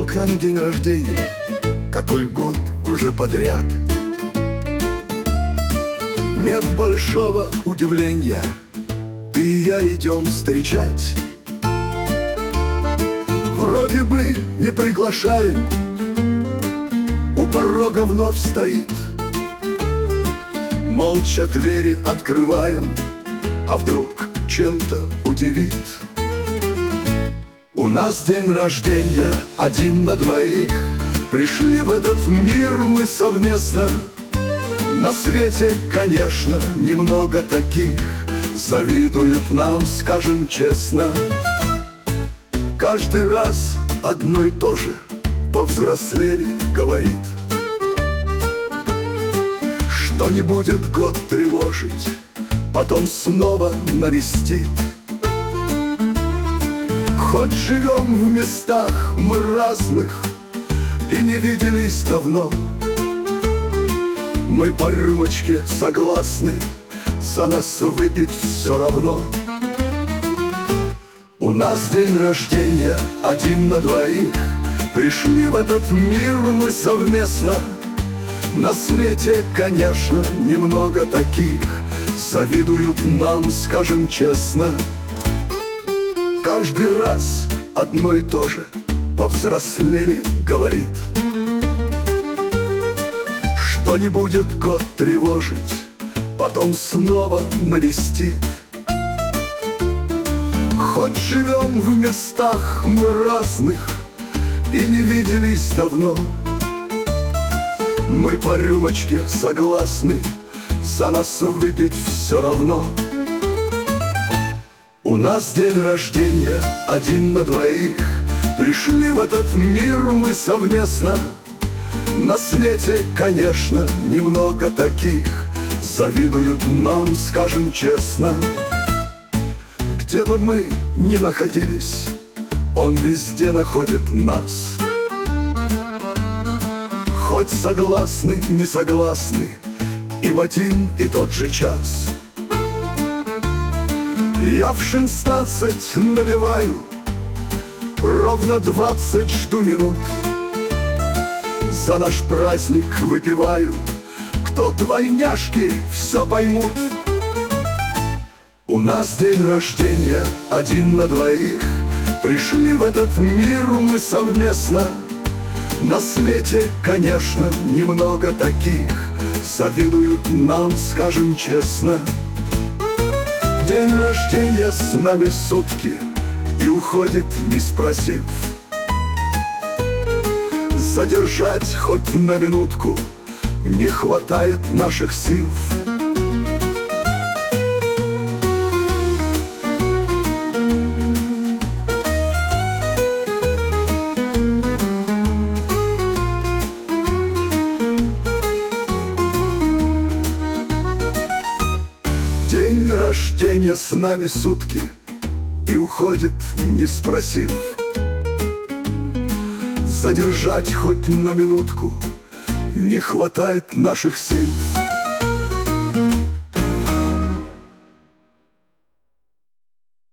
только на день рождения, какой год уже подряд. Нет большого удивления, ты и я идем встречать. Вроде бы не приглашаем, у порога вновь стоит. Молча двери открываем, а вдруг чем-то удивит. У нас день рождения один на двоих, пришли в этот мир мы совместно. На свете, конечно, немного таких, завидуют нам, скажем честно. Каждый раз одно и то же повзрослели, говорит, что не будет год тревожить, потом снова навестит. Хоть живем в местах мы разных и не виделись давно, мы по рюмочке согласны, за нас выпить все равно. У нас день рождения один на двоих, пришли в этот мир мы совместно. На свете, конечно, немного таких, завидуют нам, скажем честно. Каждый раз одно и то же повзрослели, говорит, что не будет год тревожить, потом снова навестит. Хоть живем в местах мы разных и не виделись давно, мы по рюмочке согласны, за нас выпить все равно. У нас день рождения один на двоих, пришли в этот мир мы совместно. На свете, конечно, немного таких, завидуют нам, скажем честно. Где бы мы ни находились, он везде находит нас. Хоть согласны, не согласны, и в один и тот же час. Я в 16 набиваю, ровно 20 жду минут. За наш праздник выпиваю, кто двойняшки все поймут. У нас день рождения один на двоих, пришли в этот мир мы совместно. На свете, конечно, немного таких, завидуют нам, скажем честно. День рождения с нами сутки и уходит, не спросив. Задержать хоть на минутку не хватает наших сил. День рождения с нами сутки и уходит, не спросив. Задержать хоть на минутку не хватает наших сил.